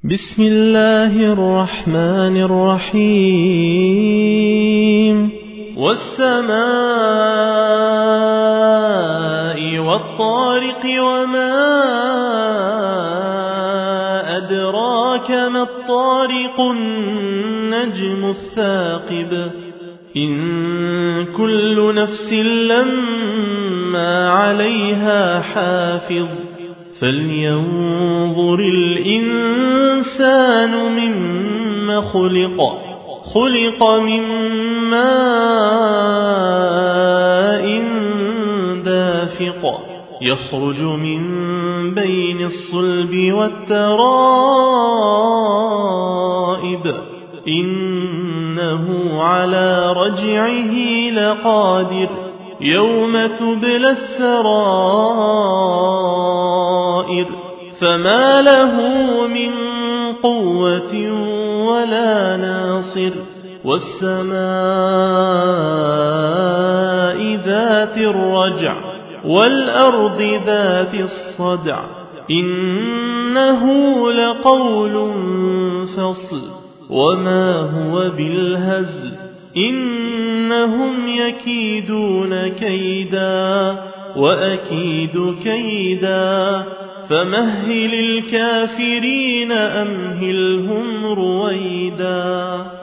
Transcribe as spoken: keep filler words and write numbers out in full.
بسم الله الرحمن الرحيم والسماء والطارق وما أدراك ما الطارق النجم الثاقب إن كل نفس لما عليها حافظ فلينظر الإنسان مما خلق خلق من ماء دافق يخرج من بين الصلب والترائب إنه على رجعه لقادر يوم تبلى السرائر فما له من قوة ولا ناصر والسماء ذات الرجع والأرض ذات الصدع إنه لقول فصل وما هو بالهزل إنهم يكيدون كيدا وأكيد كيدا فمهل الكافرين أمهلهم رويدا.